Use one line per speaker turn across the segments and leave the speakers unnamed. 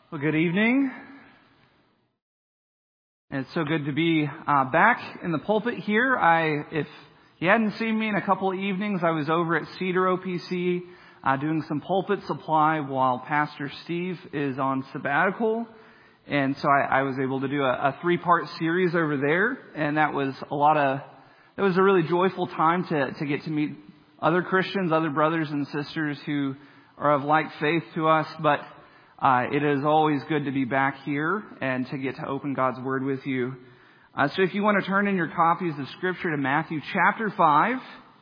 Well, good evening. It's so good to be back in the pulpit here. If you hadn't seen me in a couple of evenings, I was over at Cedar OPC doing some pulpit supply while Pastor Steve is on sabbatical. And so I was able to do a 3-part series over there. And it was a really joyful time to get to meet other Christians, other brothers and sisters who are of like faith to us. But it is always good to be back here and to get to open God's Word with you. So if you want to turn in your copies of Scripture to Matthew chapter 5.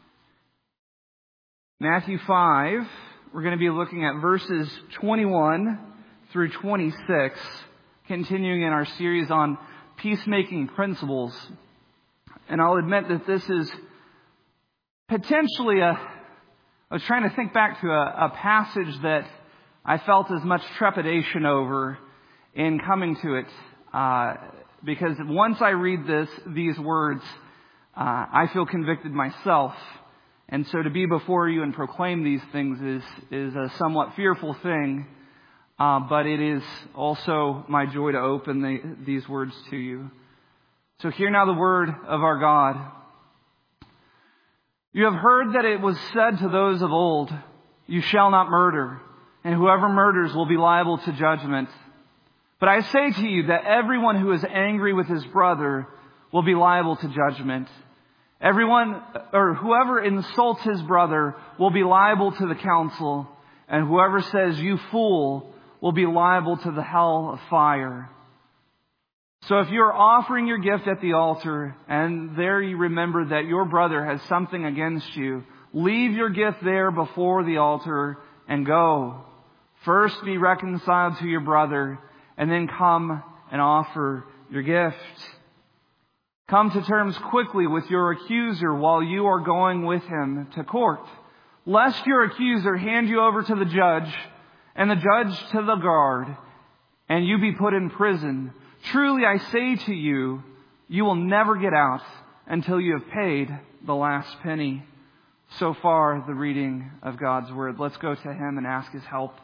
Matthew 5, we're going to be looking at verses 21 through 26, continuing in our series on peacemaking principles. And I'll admit that this is potentially I was trying to think back to a passage that I felt as much trepidation over in coming to it, because once I read these words, I feel convicted myself. And so to be before you and proclaim these things is a somewhat fearful thing, but it is also my joy to open these words to you. So hear now the word of our God. You have heard that it was said to those of old, "You shall not murder, and whoever murders will be liable to judgment. But I say to you that everyone who is angry with his brother will be liable to judgment. Whoever insults his brother will be liable to the council, and whoever says, 'You fool,' will be liable to the hell of fire. So if you are offering your gift at the altar, and there you remember that your brother has something against you, leave your gift there before the altar and go. First be reconciled to your brother, and then come and offer your gift. Come to terms quickly with your accuser while you are going with him to court, lest your accuser hand you over to the judge, and the judge to the guard, and you be put in prison. Truly I say to you, you will never get out until you have paid the last penny." So far, the reading of God's Word. Let's go to Him and ask His help.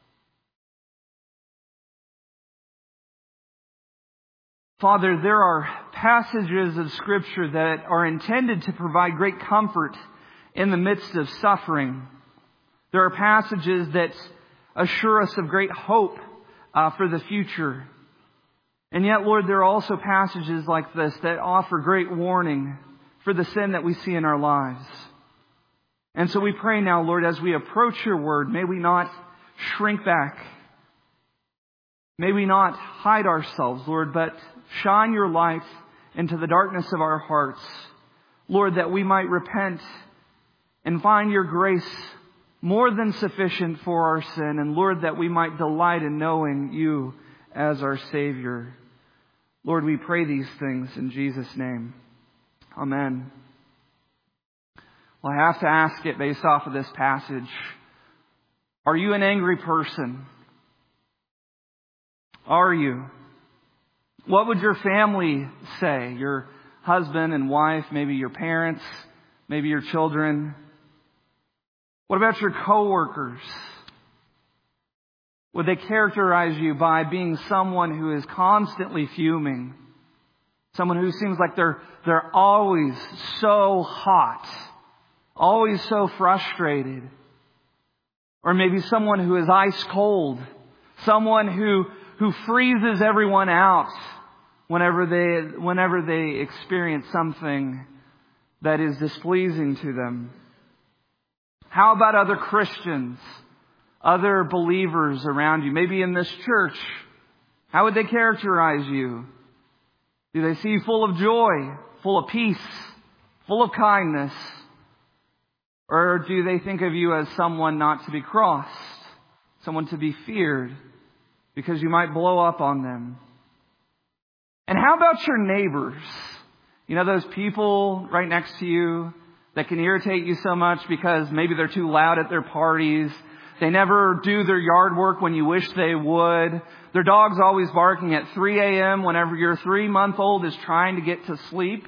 Father, there are passages of Scripture that are intended to provide great comfort in the midst of suffering. There are passages that assure us of great hope for the future. And yet, Lord, there are also passages like this that offer great warning for the sin that we see in our lives. And so we pray now, Lord, as we approach your word, may we not shrink back. May we not hide ourselves, Lord, but shine your light into the darkness of our hearts. Lord, that we might repent and find your grace more than sufficient for our sin. And Lord, that we might delight in knowing you as our Savior. Lord, we pray these things in Jesus' name. Amen. Well, I have to ask it based off of this passage. Are you an angry person? Are you? What would your family say? Your husband and wife, maybe your parents, maybe your children. What about your coworkers? Would they characterize you by being someone who is constantly fuming? Someone who seems like they're always so hot, always so frustrated. Or maybe someone who is ice cold, someone who freezes everyone out whenever they experience something that is displeasing to them. How about other Christians, other believers around you, maybe in this church? How would they characterize you? Do they see you full of joy, full of peace, full of kindness? Or do they think of you as someone not to be crossed, someone to be feared because you might blow up on them? And how about your neighbors? You know, those people right next to you that can irritate you so much because maybe they're too loud at their parties. They never do their yard work when you wish they would. Their dog's always barking at 3 a.m. whenever your 3-month-old is trying to get to sleep.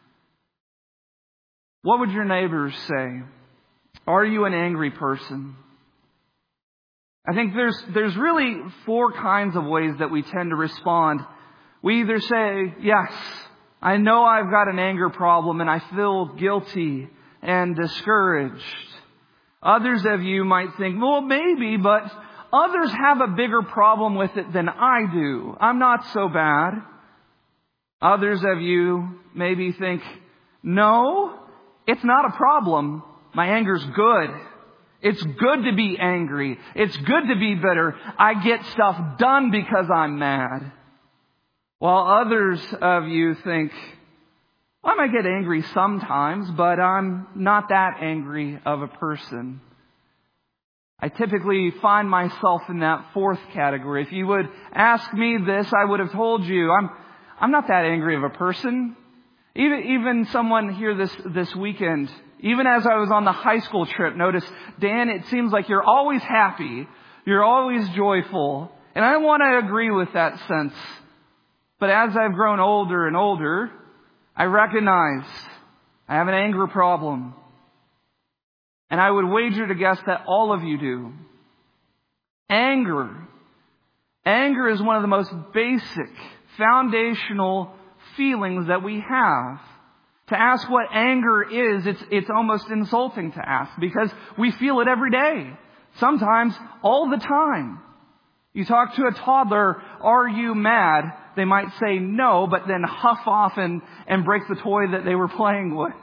What would your neighbors say? Are you an angry person? I think there's really four kinds of ways that we tend to respond. We either say, yes, I know I've got an anger problem and I feel guilty and discouraged. Others of you might think, well, maybe, but others have a bigger problem with it than I do. I'm not so bad. Others of you maybe think, no, it's not a problem. My anger's good. It's good to be angry. It's good to be bitter. I get stuff done because I'm mad. While others of you think, I might get angry sometimes, but I'm not that angry of a person. I typically find myself in that fourth category. If you would ask me this, I would have told you, I'm not that angry of a person. Even someone here this weekend, even as I was on the high school trip, noticed, Dan, it seems like you're always happy. You're always joyful. And I want to agree with that sense. But as I've grown older and older, I recognize I have an anger problem. And I would wager to guess that all of you do. Anger is one of the most basic, foundational feelings that we have. To ask what anger is, it's almost insulting to ask because we feel it every day. Sometimes all the time. You talk to a toddler, are you mad? They might say no, but then huff off and break the toy that they were playing with.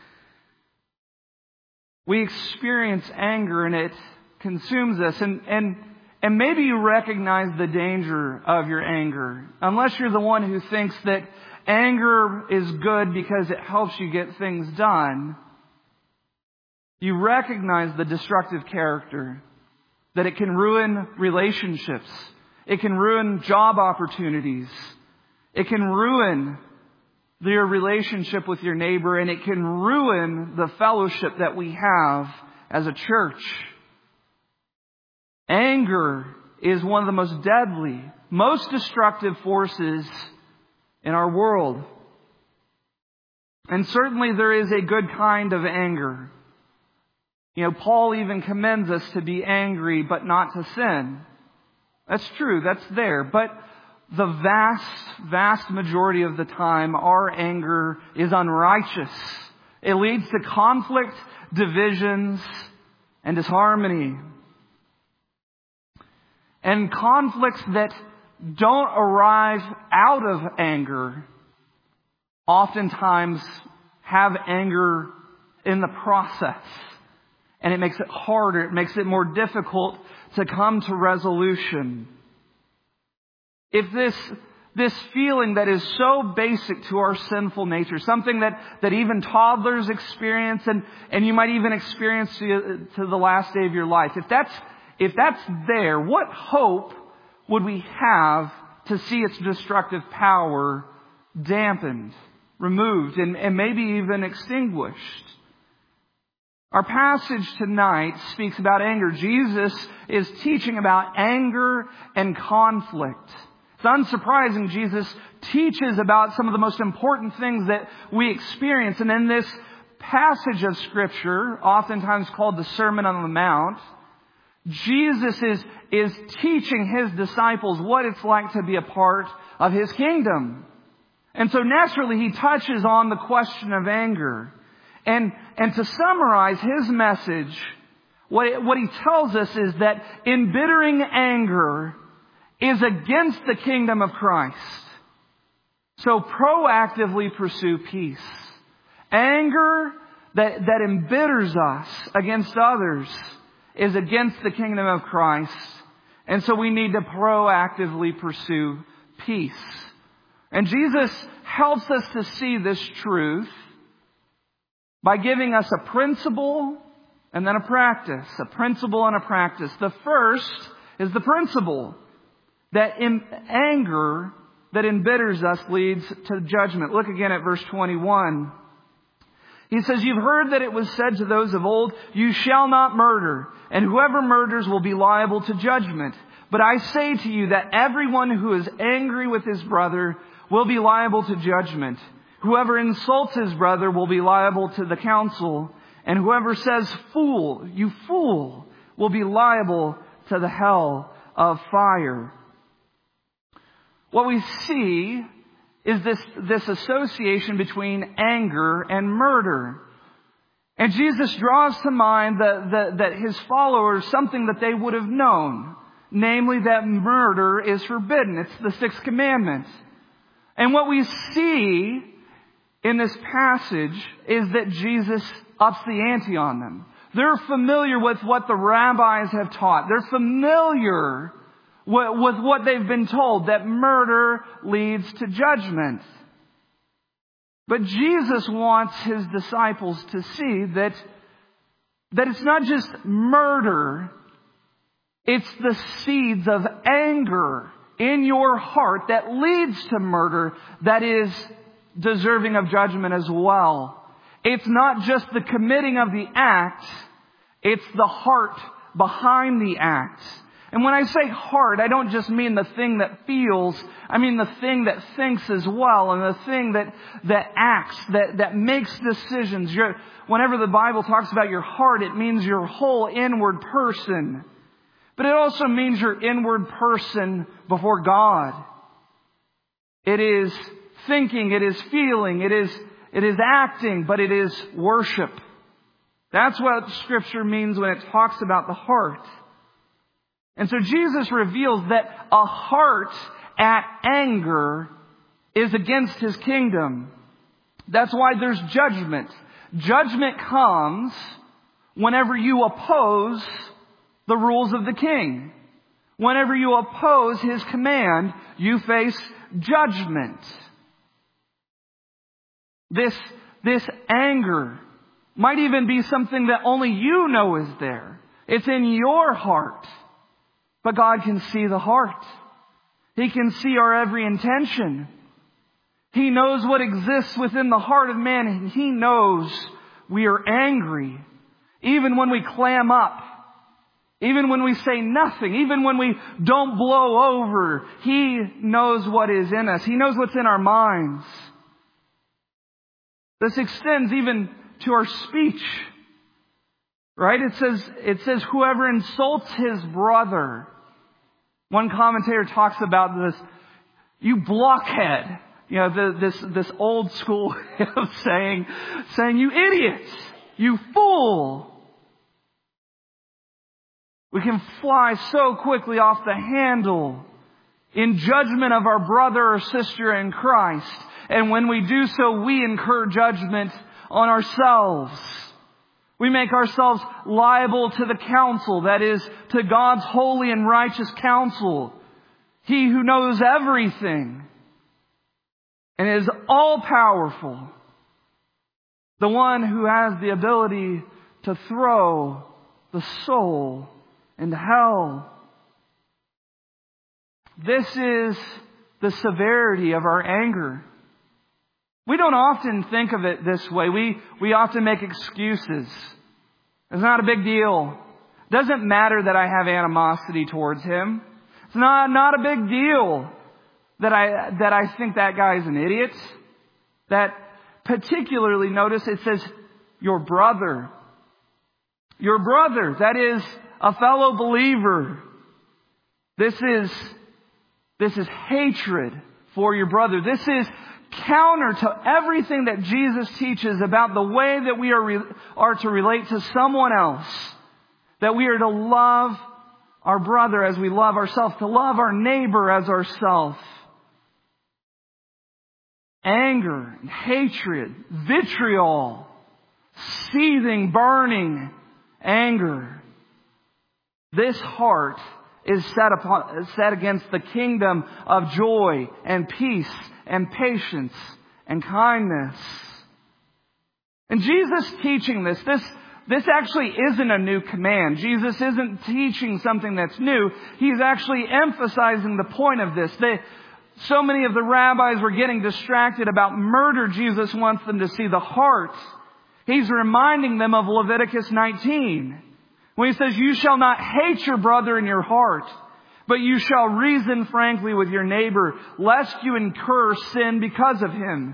We experience anger and it consumes us. And maybe you recognize the danger of your anger. Unless you're the one who thinks that anger is good because it helps you get things done. You recognize the destructive character. That it can ruin relationships. It can ruin job opportunities. It can ruin your relationship with your neighbor. And it can ruin the fellowship that we have as a church. Anger is one of the most deadly, most destructive forces in our world. And certainly there is a good kind of anger. Paul even commends us to be angry but not to sin. That's true, that's there. But the vast majority of the time, our anger is unrighteous. It leads to conflict, divisions, and disharmony. And conflicts that don't arise out of anger oftentimes have anger in the process. And it makes it harder. It makes it more difficult to come to resolution. If this feeling that is so basic to our sinful nature, something that even toddlers experience and you might even experience to the last day of your life, if that's there, what hope would we have to see its destructive power dampened, removed, and maybe even extinguished? Our passage tonight speaks about anger. Jesus is teaching about anger and conflict. It's unsurprising Jesus teaches about some of the most important things that we experience. And in this passage of Scripture, oftentimes called the Sermon on the Mount, Jesus is teaching His disciples what it's like to be a part of His kingdom. And so naturally He touches on the question of anger. And to summarize His message, what He tells us is that embittering anger is against the kingdom of Christ. So proactively pursue peace. Anger that embitters us against others is against the kingdom of Christ. And so we need to proactively pursue peace. And Jesus helps us to see this truth by giving us a principle and then a practice. A principle and a practice. The first is the principle that anger that embitters us leads to judgment. Look again at verse 21. He says, "You've heard that it was said to those of old, 'You shall not murder, and whoever murders will be liable to judgment.' But I say to you that everyone who is angry with his brother will be liable to judgment. Whoever insults his brother will be liable to the council. And whoever says, 'Fool, you fool,' will be liable to the hell of fire. What we see is this association between anger and murder. And Jesus draws to mind that his followers something that they would have known, namely that murder is forbidden. It's the sixth commandment. And what we see in this passage is that Jesus ups the ante on them. They're familiar with what the rabbis have taught. They're familiar with what they've been told, that murder leads to judgment. But Jesus wants his disciples to see that it's not just murder, it's the seeds of anger in your heart that leads to murder that is deserving of judgment as well. It's not just the committing of the act, it's the heart behind the act. And when I say heart, I don't just mean the thing that feels, I mean the thing that thinks as well, and the thing that acts, that makes decisions. Whenever the Bible talks about your heart, it means your whole inward person. But it also means your inward person before God. It is thinking, it is feeling, it is acting, but it is worship. That's what Scripture means when it talks about the heart. And so Jesus reveals that a heart at anger is against his kingdom. That's why there's judgment. Judgment comes whenever you oppose the rules of the king. Whenever you oppose his command, you face judgment. This anger might even be something that only you know is there. It's in your heart. But God can see the heart. He can see our every intention. He knows what exists within the heart of man, and He knows we are angry. Even when we clam up. Even when we say nothing. Even when we don't blow over. He knows what is in us. He knows what's in our minds. This extends even to our speech. Right? It says whoever insults his brother. One commentator talks about this, you blockhead. You know, this old school way of saying you idiot, you fool. We can fly so quickly off the handle in judgment of our brother or sister in Christ. And when we do so, we incur judgment on ourselves. We make ourselves liable to the counsel, that is, to God's holy and righteous counsel. He who knows everything and is all-powerful. The one who has the ability to throw the soul into hell. This is the severity of our anger. We don't often think of it this way. We often make excuses. It's not a big deal. It doesn't matter that I have animosity towards him. It's not a big deal that I think that guy's an idiot. That particularly, notice it says your brother. Your brother, that is a fellow believer. This is hatred for your brother. This is counter to everything that Jesus teaches about the way that we are to relate to someone else. That we are to love our brother as we love ourselves, to love our neighbor as ourselves. Anger, hatred, vitriol, seething, burning anger. This heart is set against the kingdom of joy and peace and patience and kindness. And Jesus teaching this actually isn't a new command. Jesus isn't teaching something that's new. He's actually emphasizing the point of this. So many of the rabbis were getting distracted about murder. Jesus wants them to see the heart. He's reminding them of Leviticus 19. When he says, you shall not hate your brother in your heart, but you shall reason frankly with your neighbor, lest you incur sin because of him.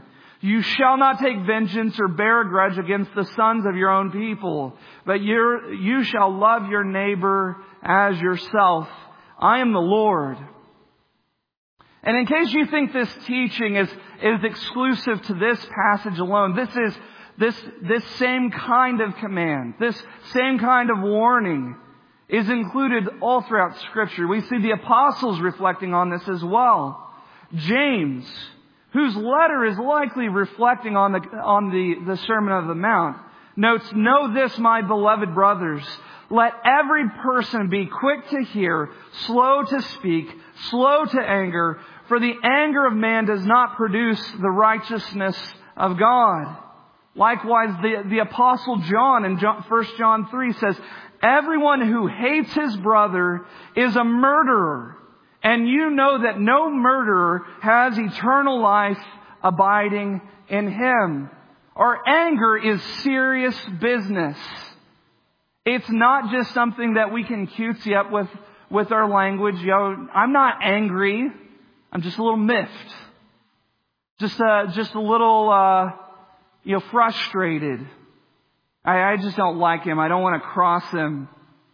You shall not take vengeance or bear a grudge against the sons of your own people, but you shall love your neighbor as yourself. I am the Lord. And in case you think this teaching is exclusive to this passage alone, this same kind of command, this same kind of warning is included all throughout Scripture. We see the apostles reflecting on this as well. James, whose letter is likely reflecting on the Sermon on the Mount, notes, "Know this, my beloved brothers, let every person be quick to hear, slow to speak, slow to anger, for the anger of man does not produce the righteousness of God." Likewise, the Apostle John in 1 John 3 says, "Everyone who hates his brother is a murderer, and you know that no murderer has eternal life abiding in him." Our anger is serious business. It's not just something that we can cutesy up with our language. I'm not angry. I'm just a little miffed. Just a little, frustrated. I just don't like him. I don't want to cross him.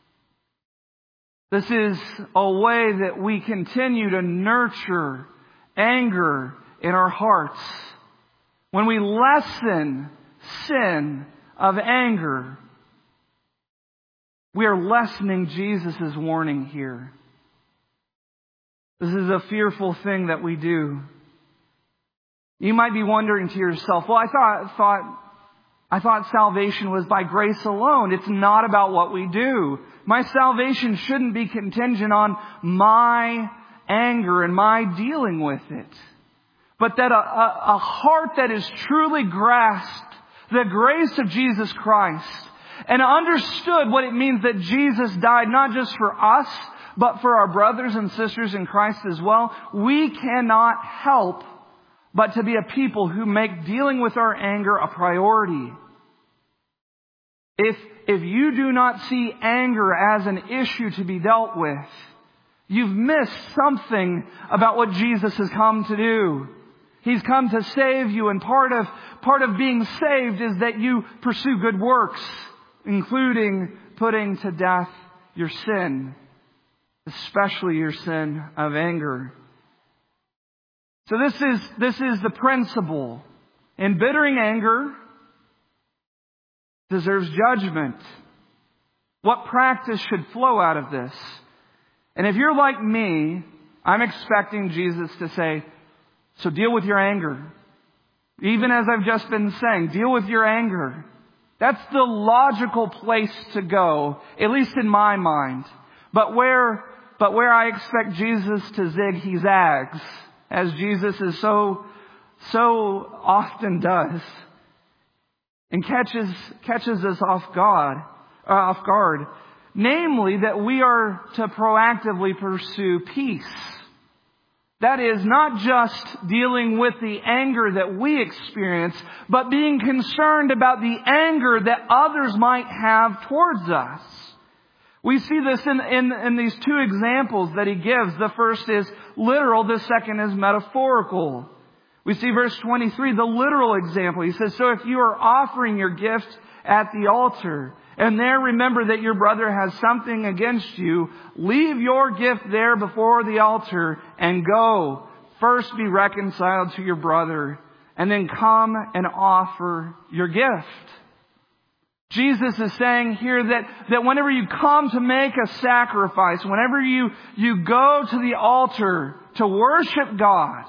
This is a way that we continue to nurture anger in our hearts. When we lessen sin of anger, we are lessening Jesus' warning here. This is a fearful thing that we do. You might be wondering to yourself, well, I thought salvation was by grace alone. It's not about what we do. My salvation shouldn't be contingent on my anger and my dealing with it. But that a heart that has truly grasped the grace of Jesus Christ and understood what it means that Jesus died not just for us, but for our brothers and sisters in Christ as well, we cannot help but to be a people who make dealing with our anger a priority. If you do not see anger as an issue to be dealt with, you've missed something about what Jesus has come to do. He's come to save you, and part of being saved is that you pursue good works, including putting to death your sin, especially your sin of anger. So this is the principle. Embittering anger deserves judgment. What practice should flow out of this? And if you're like me, I'm expecting Jesus to say, so deal with your anger. Even as I've just been saying, deal with your anger. That's the logical place to go, at least in my mind. But where I expect Jesus to zig, he zags, as Jesus is so often does, and catches us off guard. Namely, that we are to proactively pursue peace. That is not just dealing with the anger that we experience, but being concerned about the anger that others might have towards us. We see this in these two examples that he gives. The first is literal, the second is metaphorical. We see verse 23, the literal example. He says, so if you are offering your gift at the altar, and there remember that your brother has something against you, leave your gift there before the altar and go. First be reconciled to your brother, and then come and offer your gift. Jesus is saying here that whenever you come to make a sacrifice, whenever you go to the altar to worship God,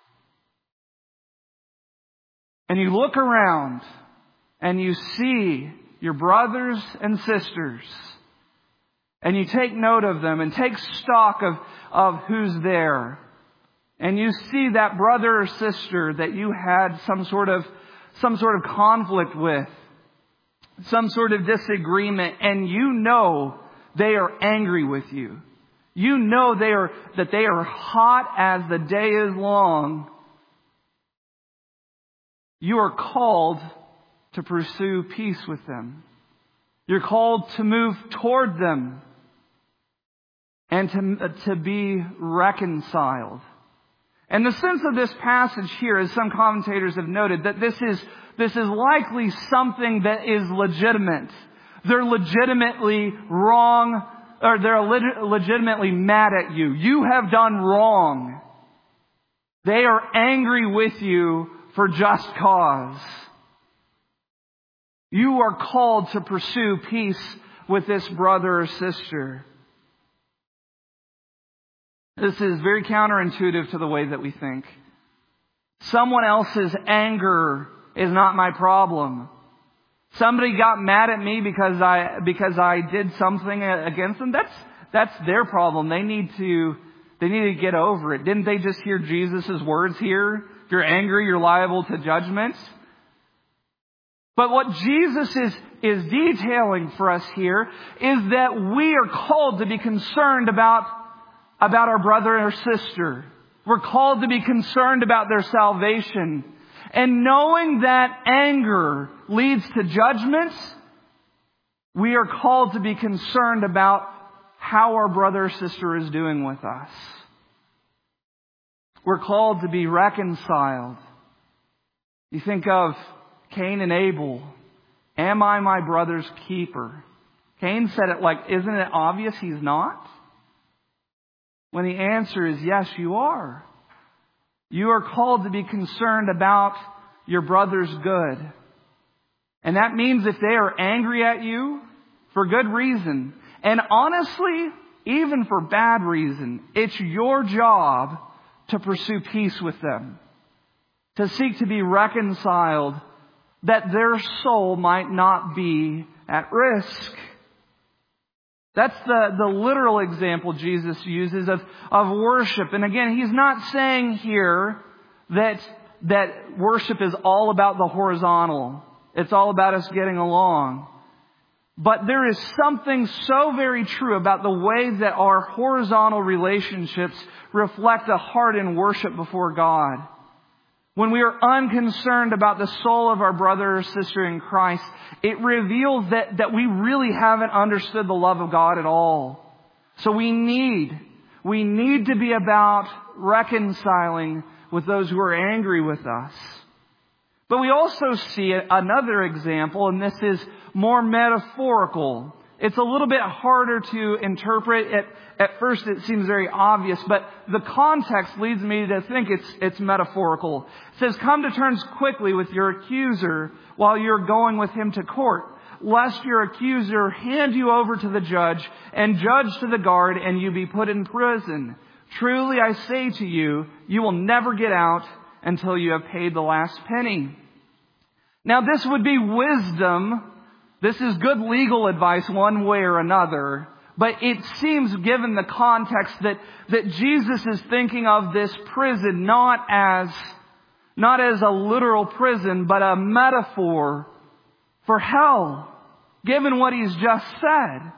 and you look around and you see your brothers and sisters, and you take note of them and take stock of who's there, and you see that brother or sister that you had some sort of conflict with, some sort of disagreement, and you know they are angry with you. You know that they are hot as the day is long. You are called to pursue peace with them. You're called to move toward them and to be reconciled. And the sense of this passage here, as some commentators have noted, that this is likely something that is legitimate. They're legitimately wrong, or they're legitimately mad at you. You have done wrong. They are angry with you for just cause. You are called to pursue peace with this brother or sister. This is very counterintuitive to the way that we think. Someone else's anger is not my problem. Somebody got mad at me because I did something against them. That's their problem. They need to get over it. Didn't they just hear Jesus' words here? If you're angry, you're liable to judgment. But what Jesus is detailing for us here is that we are called to be concerned about our brother or sister. We're called to be concerned about their salvation. And knowing that anger leads to judgment, we are called to be concerned about how our brother or sister is doing with us. We're called to be reconciled. You think of Cain and Abel. Am I my brother's keeper? Cain said it like, isn't it obvious he's not? When the answer is yes, you are. You are called to be concerned about your brother's good. And that means if they are angry at you for good reason, and honestly, even for bad reason, it's your job to pursue peace with them. To seek to be reconciled, that their soul might not be at risk. That's the literal example Jesus uses of worship. And again, he's not saying here that worship is all about the horizontal. It's all about us getting along. But there is something so very true about the way that our horizontal relationships reflect a heart in worship before God. When we are unconcerned about the soul of our brother or sister in Christ, it reveals that we really haven't understood the love of God at all. So we need to be about reconciling with those who are angry with us. But we also see another example, and this is more metaphorical. It's a little bit harder to interpret. At first it seems very obvious, but the context leads me to think it's metaphorical. It says, come to terms quickly with your accuser while you're going with him to court, lest your accuser hand you over to the judge and judge to the guard and you be put in prison. Truly I say to you, you will never get out until you have paid the last penny. Now this would be wisdom. This is good legal advice one way or another. But it seems, given the context, that Jesus is thinking of this prison not as a literal prison, but a metaphor for hell, given what he's just said.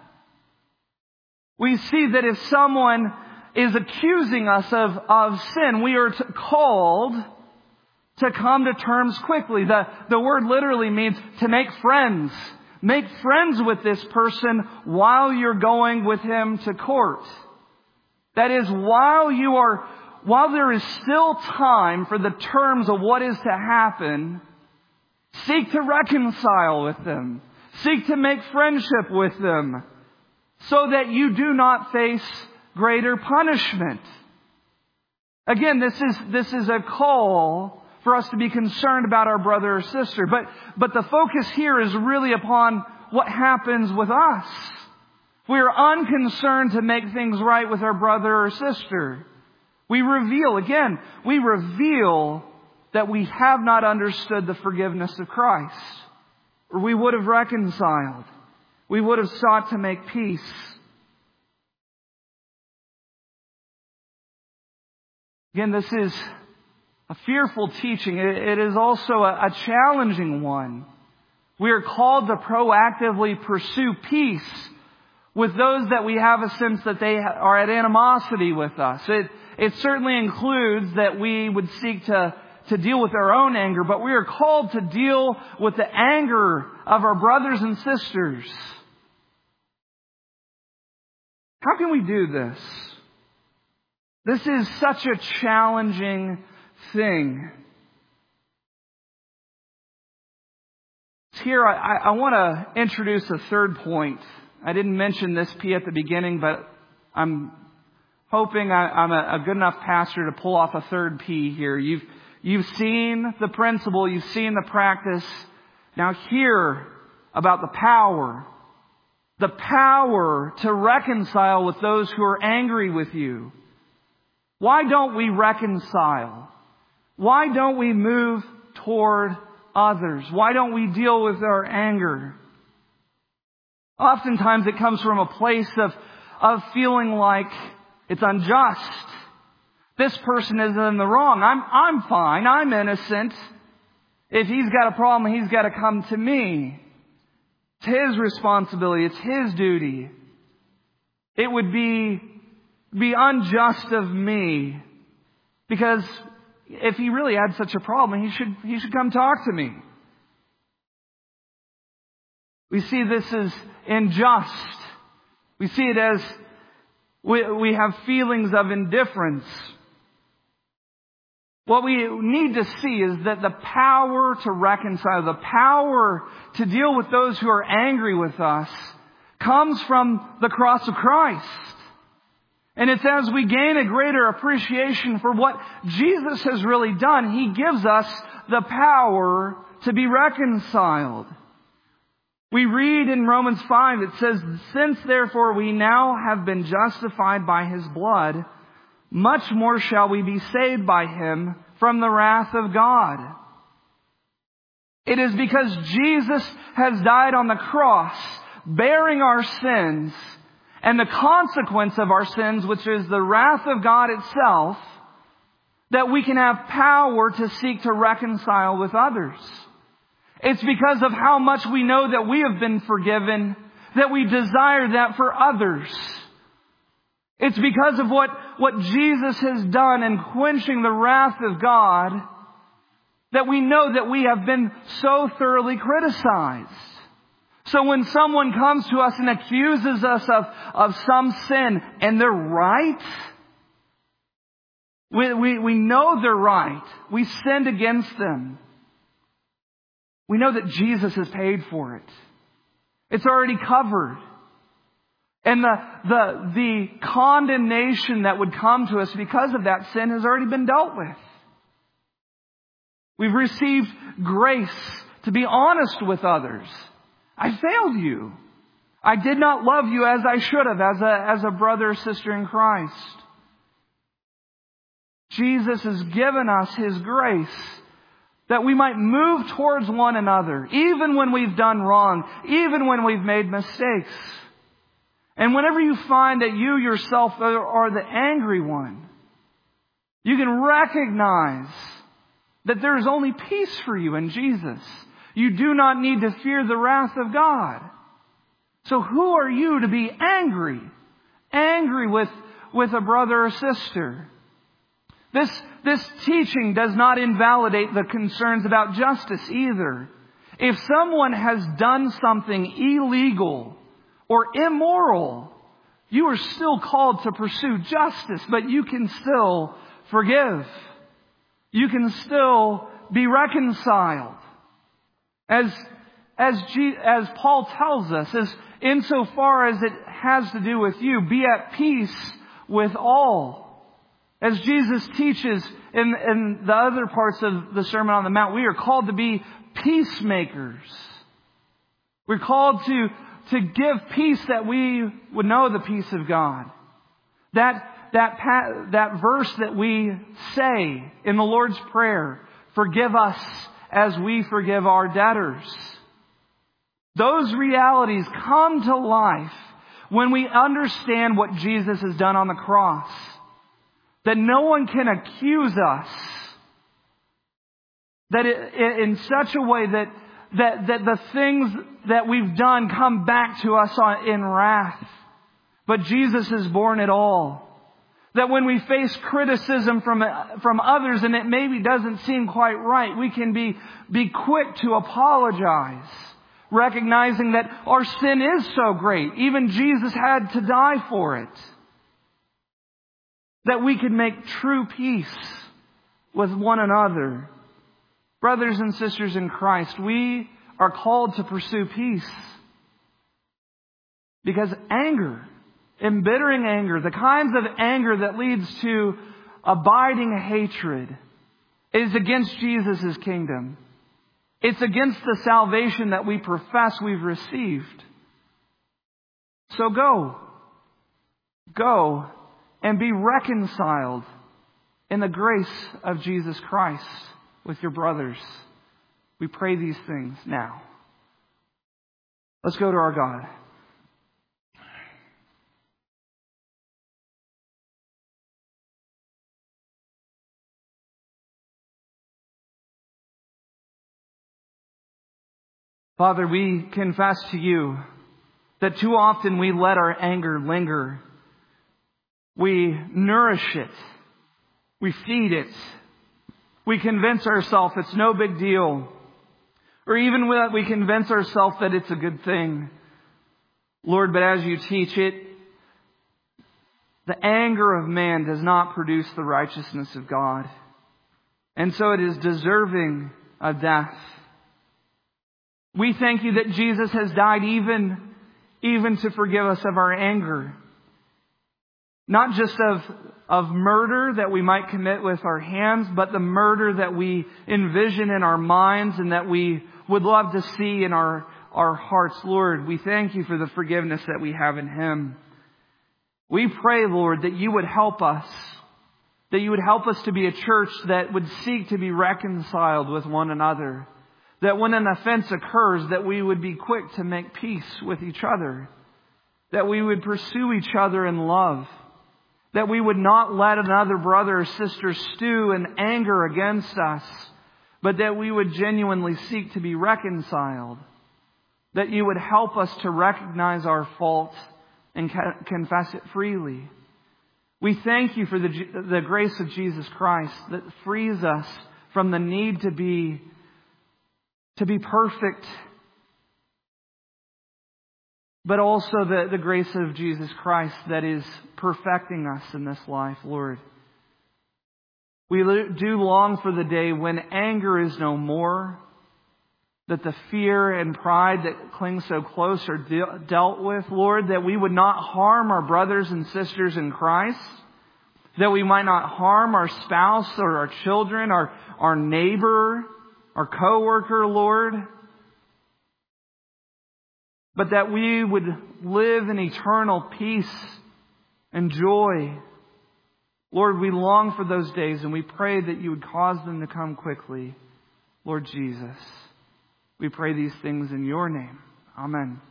We see that if someone is accusing us of sin, we are called to come to terms quickly. The word literally means to make friends. Make friends with this person while you're going with him to court. That is, while there is still time for the terms of what is to happen, seek to reconcile with them. Seek to make friendship with them so that you do not face greater punishment. Again, this is a call for us to be concerned about our brother or sister. But the focus here is really upon what happens with us. We are unconcerned to make things right with our brother or sister. We reveal that we have not understood the forgiveness of Christ. Or we would have reconciled. We would have sought to make peace. Again, this is a fearful teaching. It is also a challenging one. We are called to proactively pursue peace with those that we have a sense that they are at animosity with us. It certainly includes that we would seek to deal with our own anger, but we are called to deal with the anger of our brothers and sisters. How can we do this? This is such a challenging thing. Here, I want to introduce a third point. I didn't mention this P at the beginning, but I'm hoping I'm a good enough pastor to pull off a third P here. You've seen the principle, you've seen the practice. Now hear about the power. The power to reconcile with those who are angry with you. Why don't we reconcile? Why don't we move toward others? Why don't we deal with our anger? Oftentimes it comes from a place of feeling like it's unjust. This person is in the wrong. I'm fine. I'm innocent. If he's got a problem, he's got to come to me. It's his responsibility. It's his duty. It would be unjust of me, because if he really had such a problem, he should come talk to me. We see this as unjust. We see it as we have feelings of indifference. What we need to see is that the power to reconcile, the power to deal with those who are angry with us, comes from the cross of Christ. And it's as we gain a greater appreciation for what Jesus has really done, He gives us the power to be reconciled. We read in Romans 5, it says, "Since therefore we now have been justified by His blood, much more shall we be saved by Him from the wrath of God." It is because Jesus has died on the cross, bearing our sins, and the consequence of our sins, which is the wrath of God itself, that we can have power to seek to reconcile with others. It's because of how much we know that we have been forgiven, that we desire that for others. It's because of what Jesus has done in quenching the wrath of God, that we know that we have been so thoroughly criticized. So when someone comes to us and accuses us of some sin, and they're right, we know they're right. We sinned against them. We know that Jesus has paid for it. It's already covered. And the condemnation that would come to us because of that sin has already been dealt with. We've received grace to be honest with others. I failed you. I did not love you as I should have, as a brother or sister in Christ. Jesus has given us His grace that we might move towards one another, even when we've done wrong, even when we've made mistakes. And whenever you find that you yourself are the angry one, you can recognize that there is only peace for you in Jesus. You do not need to fear the wrath of God. So who are you to be angry? Angry with a brother or sister? This teaching does not invalidate the concerns about justice either. If someone has done something illegal or immoral, you are still called to pursue justice, but you can still forgive. You can still be reconciled. As Paul tells us, as insofar as it has to do with you, be at peace with all. As Jesus teaches in the other parts of the Sermon on the Mount, we are called to be peacemakers. We're called to give peace that we would know the peace of God. That verse that we say in the Lord's Prayer, "Forgive us as we forgive our debtors." Those realities come to life when we understand what Jesus has done on the cross. That no one can accuse us. That in such a way that the things that we've done come back to us in wrath. But Jesus has borne it all. That when we face criticism from others and it maybe doesn't seem quite right, we can be quick to apologize, recognizing that our sin is so great. Even Jesus had to die for it. that we could make true peace with one another. Brothers and sisters in Christ, we are called to pursue peace. Because anger, embittering anger, the kinds of anger that leads to abiding hatred, is against Jesus' kingdom. It's against the salvation that we profess we've received. So go and be reconciled in the grace of Jesus Christ with your brothers. We pray these things now. Let's go to our God. Father, we confess to you that too often we let our anger linger. We nourish it. We feed it. We convince ourselves it's no big deal. Or even we convince ourselves that it's a good thing. Lord, but as you teach it, the anger of man does not produce the righteousness of God. And so it is deserving of death. We thank you that Jesus has died even to forgive us of our anger. Not just of murder that we might commit with our hands, but the murder that we envision in our minds and that we would love to see in our hearts. Lord, we thank you for the forgiveness that we have in Him. We pray, Lord, that you would help us. That you would help us to be a church that would seek to be reconciled with one another. That when an offense occurs, that we would be quick to make peace with each other. That we would pursue each other in love. That we would not let another brother or sister stew in anger against us, but that we would genuinely seek to be reconciled. That you would help us to recognize our fault and confess it freely. We thank you for the grace of Jesus Christ that frees us from the need to be perfect, but also the grace of Jesus Christ that is perfecting us in this life, Lord. We do long for the day when anger is no more, that the fear and pride that cling so close are dealt with, Lord, that we would not harm our brothers and sisters in Christ, that we might not harm our spouse or our children, our neighbor, our co-worker, Lord, but that we would live in eternal peace and joy. Lord, we long for those days and we pray that you would cause them to come quickly. Lord Jesus, we pray these things in your name. Amen.